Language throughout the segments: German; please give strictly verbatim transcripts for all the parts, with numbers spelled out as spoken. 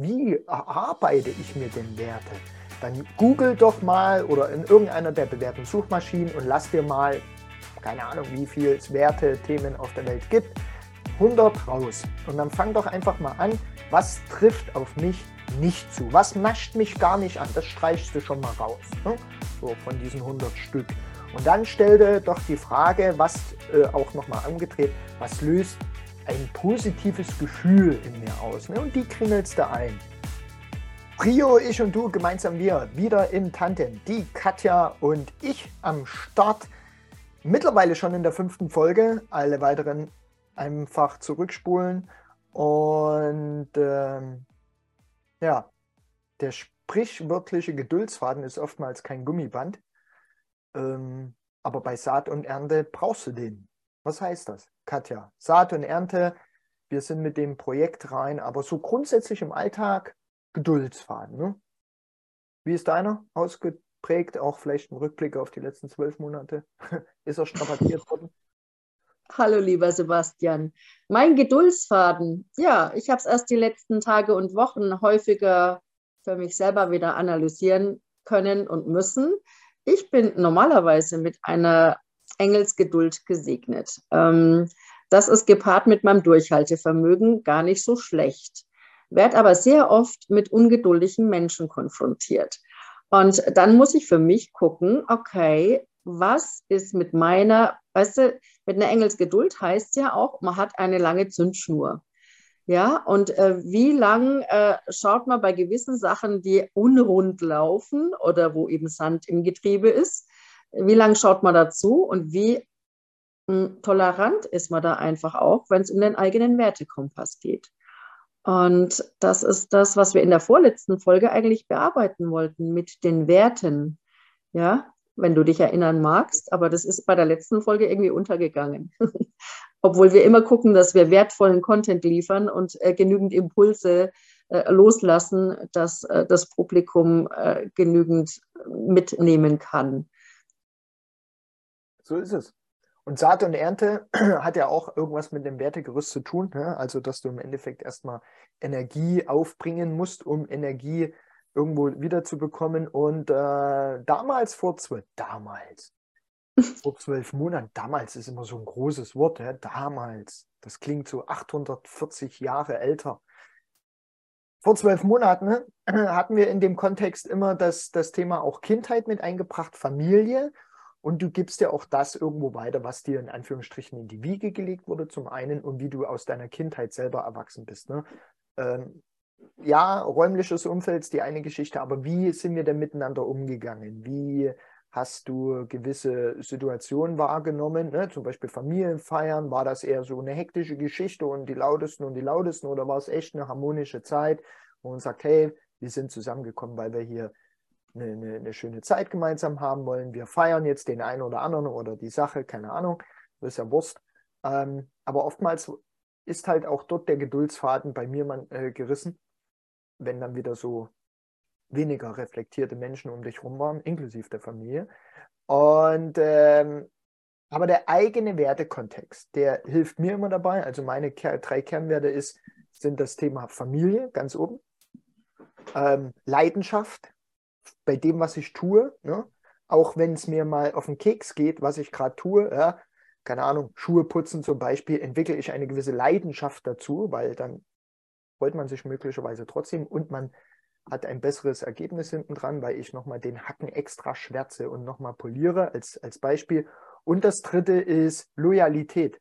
wie erarbeite ich mir denn Werte? Dann google doch mal oder in irgendeiner der bewährten Suchmaschinen und lass dir mal, keine Ahnung, wie viele Werte-Themen auf der Welt gibt, hundert raus. Und dann fang doch einfach mal an, was trifft auf mich nicht zu? Was nascht mich gar nicht an? Das streichst du schon mal raus, ne? So von diesen hundert Stück. Und dann stell dir doch die Frage, was äh, auch nochmal umgedreht, was löst ein positives Gefühl in mir aus? Ne? Und die kringelst du ein. Trio, ich und du, gemeinsam wir, wieder im Tandem. Die Katja und ich am Start. Mittlerweile schon in der fünften Folge. Alle weiteren einfach zurückspulen. Und ähm, ja, der sprichwörtliche Geduldsfaden ist oftmals kein Gummiband. Ähm, aber bei Saat und Ernte brauchst du den. Was heißt das, Katja? Saat und Ernte, wir sind mit dem Projekt rein, aber so grundsätzlich im Alltag Geduldsfaden. Ne? Wie ist deiner ausgeprägt? Auch vielleicht ein Rückblick auf die letzten zwölf Monate. Ist er strapaziert worden? Hallo, lieber Sebastian. Mein Geduldsfaden, ja, ich habe es erst die letzten Tage und Wochen häufiger für mich selber wieder analysieren können und müssen. Ich bin normalerweise mit einer Engelsgeduld gesegnet. Ähm, das ist gepaart mit meinem Durchhaltevermögen gar nicht so schlecht. Werde aber sehr oft mit ungeduldigen Menschen konfrontiert. Und dann muss ich für mich gucken, okay, was ist mit meiner, weißt du, mit einer Engelsgeduld heißt ja auch, man hat eine lange Zündschnur. Ja, und äh, wie lang äh, schaut man bei gewissen Sachen, die unrund laufen oder wo eben Sand im Getriebe ist, wie lang schaut man dazu und wie mh, tolerant ist man da einfach auch, wenn es um den eigenen Wertekompass geht. Und das ist das, was wir in der vorletzten Folge eigentlich bearbeiten wollten mit den Werten. Ja, wenn du dich erinnern magst, aber das ist bei der letzten Folge irgendwie untergegangen. Obwohl wir immer gucken, dass wir wertvollen Content liefern und äh, genügend Impulse äh, loslassen, dass äh, das Publikum äh, genügend mitnehmen kann. So ist es. Und Saat und Ernte hat ja auch irgendwas mit dem Wertegerüst zu tun. Ne? Also, dass du im Endeffekt erstmal Energie aufbringen musst, um Energie irgendwo wiederzubekommen. Und äh, damals vor zwölf, damals, vor zwölf Monaten, damals ist immer so ein großes Wort, ja? Damals, das klingt so achthundertvierzig Jahre älter. Vor zwölf Monaten ne, hatten wir in dem Kontext immer das, das Thema auch Kindheit mit eingebracht, Familie. Und du gibst ja auch das irgendwo weiter, was dir in Anführungsstrichen in die Wiege gelegt wurde, zum einen, und wie du aus deiner Kindheit selber erwachsen bist. Ne? Ähm, ja, räumliches Umfeld ist die eine Geschichte, aber wie sind wir denn miteinander umgegangen? Wie hast du gewisse Situationen wahrgenommen? Ne? Zum Beispiel Familienfeiern, war das eher so eine hektische Geschichte und die lautesten und die lautesten, oder war es echt eine harmonische Zeit, wo man sagt, hey, wir sind zusammengekommen, weil wir hier Eine, eine, eine schöne Zeit gemeinsam haben wollen. Wir feiern jetzt den einen oder anderen oder die Sache, keine Ahnung, das ist ja Wurst. Ähm, aber oftmals ist halt auch dort der Geduldsfaden bei mir man, äh, gerissen, wenn dann wieder so weniger reflektierte Menschen um dich rum waren, inklusive der Familie. Und ähm, aber der eigene Wertekontext, der hilft mir immer dabei. Also meine Ker drei Kernwerte ist, sind das Thema Familie, ganz oben, ähm, Leidenschaft, bei dem, was ich tue, ne? Auch wenn es mir mal auf den Keks geht, was ich gerade tue, ja? Keine Ahnung, Schuhe putzen zum Beispiel, entwickle ich eine gewisse Leidenschaft dazu, weil dann freut man sich möglicherweise trotzdem und man hat ein besseres Ergebnis hinten dran, weil ich nochmal den Hacken extra schwärze und nochmal poliere als, als Beispiel. Und das dritte ist Loyalität.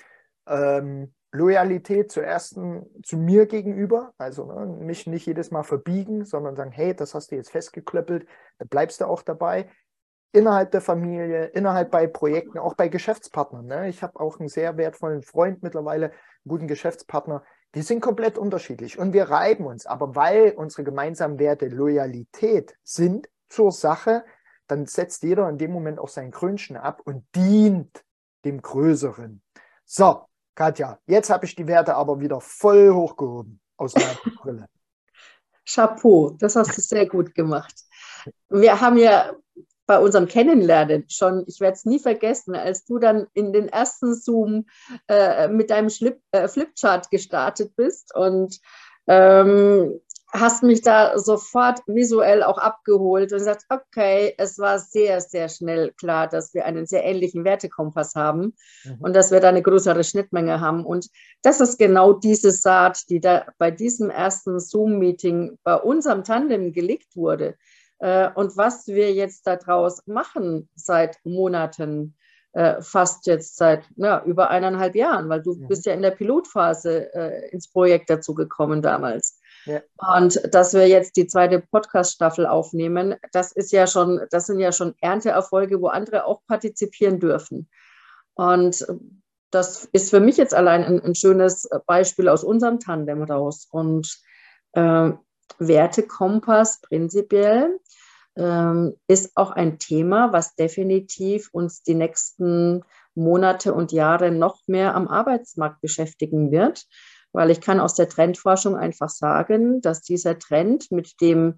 Ähm, Loyalität zur ersten, zu mir gegenüber, also ne, mich nicht jedes Mal verbiegen, sondern sagen, hey, das hast du jetzt festgeklöppelt, da bleibst du auch dabei. Innerhalb der Familie, innerhalb bei Projekten, auch bei Geschäftspartnern. Ne? Ich habe auch einen sehr wertvollen Freund mittlerweile, einen guten Geschäftspartner, die sind komplett unterschiedlich und wir reiben uns. Aber weil unsere gemeinsamen Werte Loyalität sind zur Sache, dann setzt jeder in dem Moment auch sein Krönchen ab und dient dem Größeren. So, Katja, jetzt habe ich die Werte aber wieder voll hochgehoben aus meiner Brille. Chapeau, das hast du sehr gut gemacht. Wir haben ja bei unserem Kennenlernen schon, ich werde es nie vergessen, als du dann in den ersten Zoom äh, mit deinem Flip, äh, Flipchart gestartet bist und ähm, hast mich da sofort visuell auch abgeholt und gesagt, okay, es war sehr, sehr schnell klar, dass wir einen sehr ähnlichen Wertekompass haben Mhm. und dass wir da eine größere Schnittmenge haben. Und das ist genau diese Saat, die da bei diesem ersten Zoom-Meeting bei unserem Tandem gelegt wurde. Und was wir jetzt daraus machen seit Monaten, fast jetzt seit ja, über eineinhalb Jahren, weil du mhm. bist ja in der Pilotphase äh, ins Projekt dazu gekommen damals. Ja. Und dass wir jetzt die zweite Podcast-Staffel aufnehmen, das ist ja schon, das sind ja schon Ernteerfolge, wo andere auch partizipieren dürfen. Und das ist für mich jetzt allein ein, ein schönes Beispiel aus unserem Tandem raus. Und äh, Wertekompass prinzipiell ähm, ist auch ein Thema, was definitiv uns die nächsten Monate und Jahre noch mehr am Arbeitsmarkt beschäftigen wird. Weil ich kann aus der Trendforschung einfach sagen, dass dieser Trend mit dem,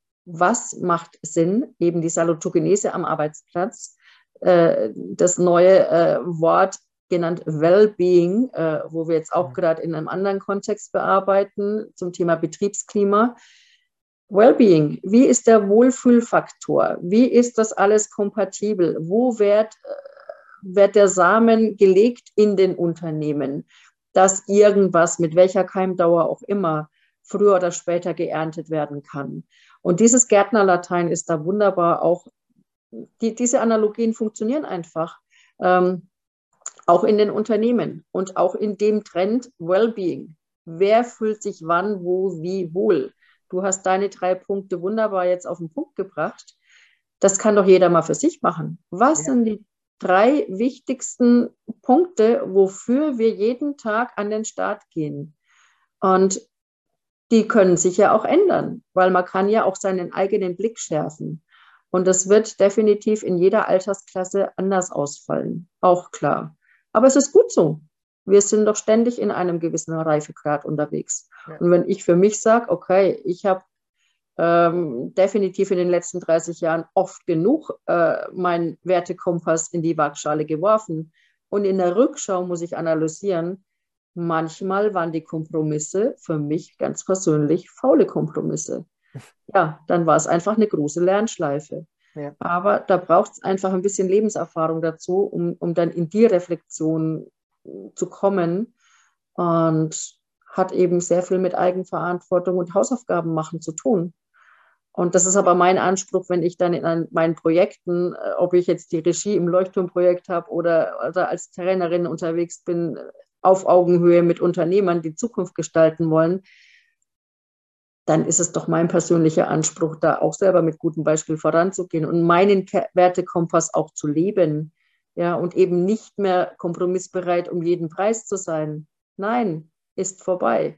was macht Sinn, eben die Salutogenese am Arbeitsplatz, äh, das neue äh, Wort genannt Wellbeing, äh, wo wir jetzt auch mhm. gerade in einem anderen Kontext bearbeiten, zum Thema Betriebsklima. Wellbeing, wie ist der Wohlfühlfaktor? Wie ist das alles kompatibel? Wo wird, wird der Samen gelegt in den Unternehmen, dass irgendwas mit welcher Keimdauer auch immer früher oder später geerntet werden kann? Und dieses Gärtnerlatein ist da wunderbar auch, die, diese Analogien funktionieren einfach, ähm, auch in den Unternehmen und auch in dem Trend Wellbeing. Wer fühlt sich wann, wo, wie wohl? Du hast deine drei Punkte wunderbar jetzt auf den Punkt gebracht. Das kann doch jeder mal für sich machen. Was ja. sind die drei wichtigsten Punkte, wofür wir jeden Tag an den Start gehen? Und die können sich ja auch ändern, weil man kann ja auch seinen eigenen Blick schärfen. Und das wird definitiv in jeder Altersklasse anders ausfallen, auch klar. Aber es ist gut so. Wir sind doch ständig in einem gewissen Reifegrad unterwegs. Ja. Und wenn ich für mich sage, okay, ich habe ähm, definitiv in den letzten dreißig Jahren oft genug äh, meinen Wertekompass in die Waagschale geworfen. Und in der Rückschau muss ich analysieren, manchmal waren die Kompromisse für mich ganz persönlich faule Kompromisse. Ja, dann war es einfach eine große Lernschleife. Ja. Aber da braucht es einfach ein bisschen Lebenserfahrung dazu, um, um dann in die Reflexion zu kommen, und hat eben sehr viel mit Eigenverantwortung und Hausaufgaben machen zu tun. Und das ist aber mein Anspruch, wenn ich dann in ein, meinen Projekten, ob ich jetzt die Regie im Leuchtturmprojekt habe oder, oder als Trainerin unterwegs bin, auf Augenhöhe mit Unternehmern, die Zukunft gestalten wollen, dann ist es doch mein persönlicher Anspruch, da auch selber mit gutem Beispiel voranzugehen und meinen Wertekompass auch zu leben. Ja, und eben nicht mehr kompromissbereit um jeden Preis zu sein. Nein, ist vorbei.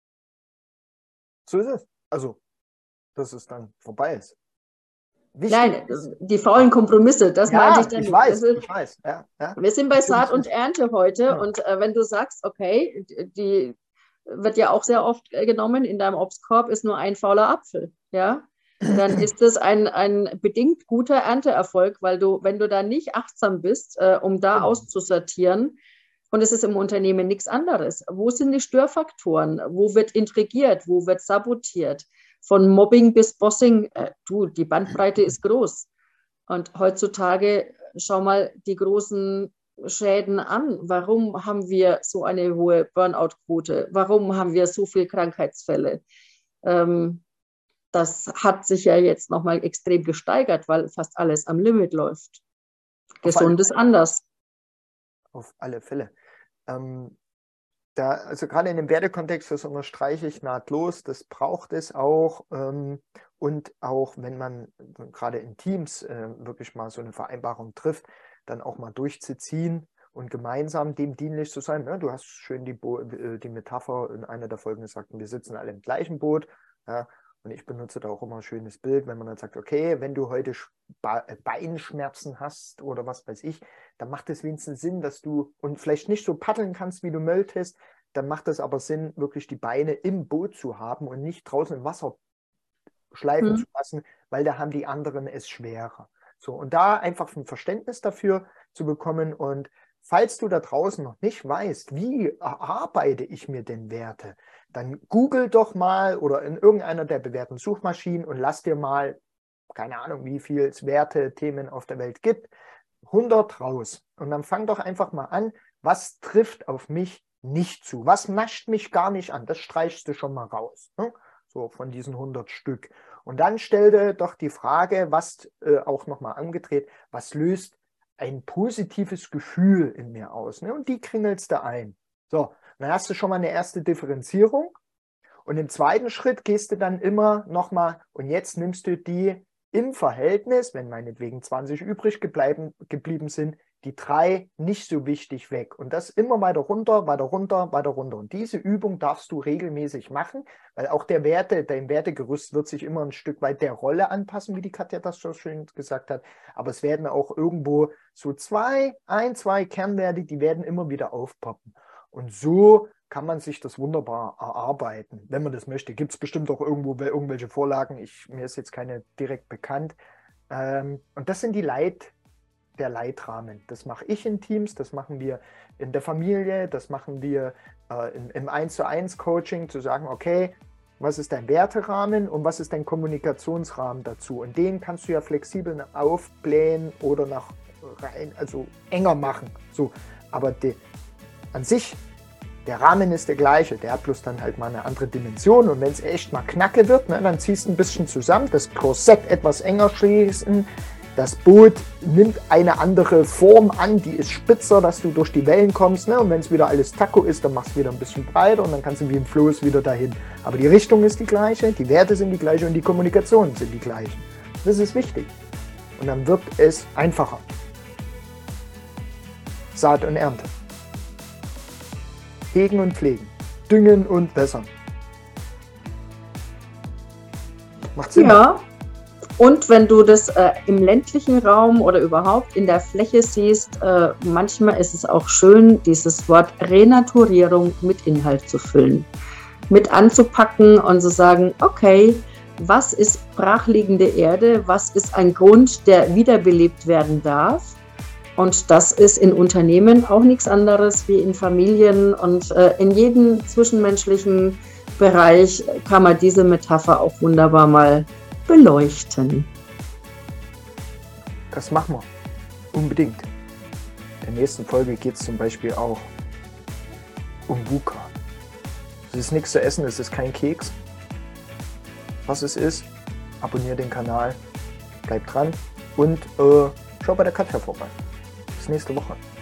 So ist es. Also, dass es dann vorbei ist. Wichtig Nein, ist, die faulen Kompromisse, das ja, meinte ich dann ich nicht. Weiß, ist, ich weiß. Ja, ja. Wir sind bei Saat und Ernte heute, ja. Und äh, wenn du sagst, okay, die wird ja auch sehr oft genommen, in deinem Obstkorb ist nur ein fauler Apfel, ja, dann ist es ein, ein bedingt guter Ernteerfolg, weil du, wenn du da nicht achtsam bist, äh, um da genau. auszusortieren, und es ist im Unternehmen nichts anderes. Wo sind die Störfaktoren? Wo wird intrigiert? Wo wird sabotiert? Von Mobbing bis Bossing, äh, du, die Bandbreite ist groß. Und heutzutage, schau mal die großen Schäden an. Warum haben wir so eine hohe Burnout-Quote? Warum haben wir so viele Krankheitsfälle? Ähm, das hat sich ja jetzt nochmal extrem gesteigert, weil fast alles am Limit läuft. Gesund ist anders. Auf alle Fälle. Ähm, da, also gerade in dem Wertekontext, das unterstreiche ich nahtlos, das braucht es auch. Ähm, und auch wenn man gerade in Teams äh, wirklich mal so eine Vereinbarung trifft, dann auch mal durchzuziehen und gemeinsam dem dienlich zu sein. Ne? Du hast schön die, Bo die Metapher in einer der Folgen gesagt, wir sitzen alle im gleichen Boot. Ja? Und ich benutze da auch immer ein schönes Bild, wenn man dann sagt, okay, wenn du heute Beinschmerzen hast oder was weiß ich, dann macht es wenigstens Sinn, dass du, und vielleicht nicht so paddeln kannst, wie du möchtest, dann macht es aber Sinn, wirklich die Beine im Boot zu haben und nicht draußen im Wasser schleifen mhm. zu lassen, weil da haben die anderen es schwerer. So, und da einfach ein Verständnis dafür zu bekommen und falls du da draußen noch nicht weißt, wie erarbeite ich mir denn Werte, dann google doch mal oder in irgendeiner der bewährten Suchmaschinen und lass dir mal, keine Ahnung, wie viele es Werte-Themen auf der Welt gibt, hundert raus. Und dann fang doch einfach mal an, was trifft auf mich nicht zu? Was nascht mich gar nicht an? Das streichst du schon mal raus, ne? So von diesen hundert Stück. Und dann stell dir doch die Frage, was äh, auch nochmal angedreht, was löst ein positives Gefühl in mir aus? Ne? Und die kringelst du ein. So, dann hast du schon mal eine erste Differenzierung. Und im zweiten Schritt gehst du dann immer nochmal, und jetzt nimmst du die im Verhältnis, wenn meinetwegen zwanzig übrig gebleiben, geblieben sind, die drei nicht so wichtig weg. Und das immer weiter runter, weiter runter, weiter runter. Und diese Übung darfst du regelmäßig machen, weil auch der Werte, dein Wertegerüst wird sich immer ein Stück weit der Rolle anpassen, wie die Katja das so schön gesagt hat. Aber es werden auch irgendwo so zwei, ein, zwei Kernwerte, die werden immer wieder aufpoppen. Und so kann man sich das wunderbar erarbeiten, wenn man das möchte. Gibt es bestimmt auch irgendwo irgendwelche Vorlagen. Ich, mir ist jetzt keine direkt bekannt. Ähm, und das sind die Leit, der Leitrahmen. Das mache ich in Teams, das machen wir in der Familie, das machen wir äh, in, im eins zu eins Coaching, zu sagen, okay, was ist dein Werterahmen und was ist dein Kommunikationsrahmen dazu? Und den kannst du ja flexibel aufblähen oder nach rein, also enger machen. So, aber die, an sich, der Rahmen ist der gleiche, der hat bloß dann halt mal eine andere Dimension und wenn es echt mal knacke wird, ne, dann ziehst du ein bisschen zusammen, das Korsett etwas enger schließen, das Boot nimmt eine andere Form an, die ist spitzer, dass du durch die Wellen kommst, ne, und wenn es wieder alles Taco ist, dann machst du wieder ein bisschen breiter und dann kannst du wie im Floß wieder dahin. Aber die Richtung ist die gleiche, die Werte sind die gleiche und die Kommunikationen sind die gleichen. Das ist wichtig und dann wird es einfacher. Saat und Ernte. Hegen und pflegen, düngen und wässern. Macht Sinn? Ja, und wenn du das äh, im ländlichen Raum oder überhaupt in der Fläche siehst, äh, manchmal ist es auch schön, dieses Wort Renaturierung mit Inhalt zu füllen, mit anzupacken und zu sagen, okay, was ist brachliegende Erde, was ist ein Grund, der wiederbelebt werden darf? Und das ist in Unternehmen auch nichts anderes wie in Familien und äh, in jedem zwischenmenschlichen Bereich kann man diese Metapher auch wunderbar mal beleuchten. Das machen wir. Unbedingt. In der nächsten Folge geht es zum Beispiel auch um VUCA. Es ist nichts zu essen, es ist kein Keks. Was es ist, abonniere den Kanal, bleib dran und äh, schau bei der Katja vorbei. Bis nächste Woche.